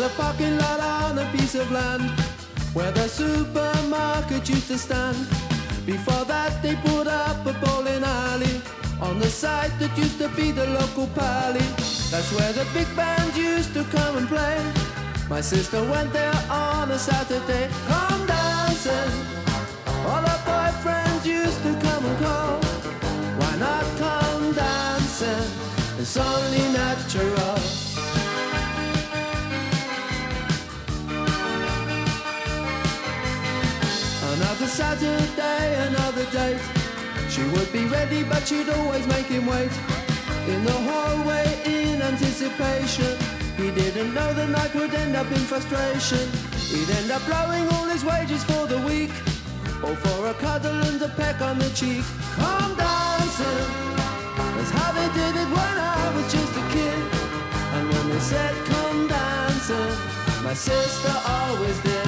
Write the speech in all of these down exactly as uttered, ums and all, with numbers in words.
a parking lot on a piece of land where the supermarket used to stand. Before that they put up a bowling alley on the site that used to be the local pally. That's where the big band used to come and play. My sister went there on a Saturday. Come dancing, all her boyfriends used to come and call. Why not come dancing? It's only natural. Another Saturday, another date. She would be ready, but she'd always make him wait in the hallway in anticipation. He didn't know the night would end up in frustration. He'd end up blowing all his wages for the week, or for a cuddle and a peck on the cheek. Come dancing, that's how they did it when I was just a kid. And when they said come dancing, my sister always did.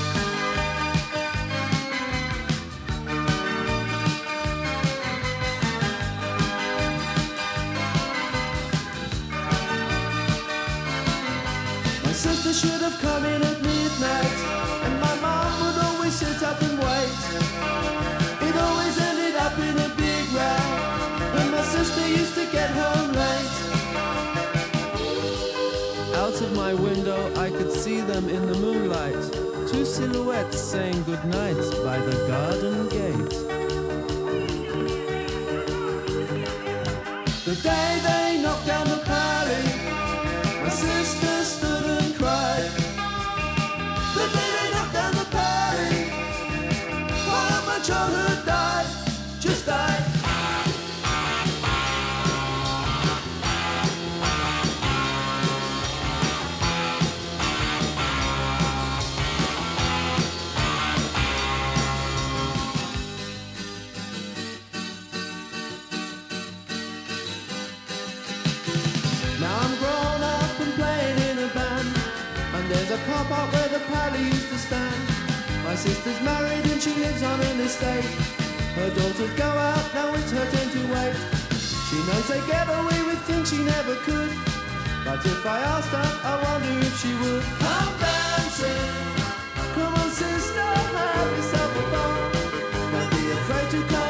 Sister should have come in at midnight, and my mom would always sit up and wait. It always ended up in a big row when my sister used to get home late. Out of my window I could see them in the moonlight, two silhouettes saying goodnight by the garden gate. The day they knocked down the pally, my sister stood and cried. The day they knocked down the pally, while my childhood died, just died. Now I'm grown up and playing in a band, and there's a car park where the pally used to stand. My sister's married and she lives on an estate. Her daughters go out, now it's her turn to wait. She knows they get away with things she never could, but if I asked her, I wonder if she would. Come dancing, come on sister, have yourself a ball. Don't be afraid to come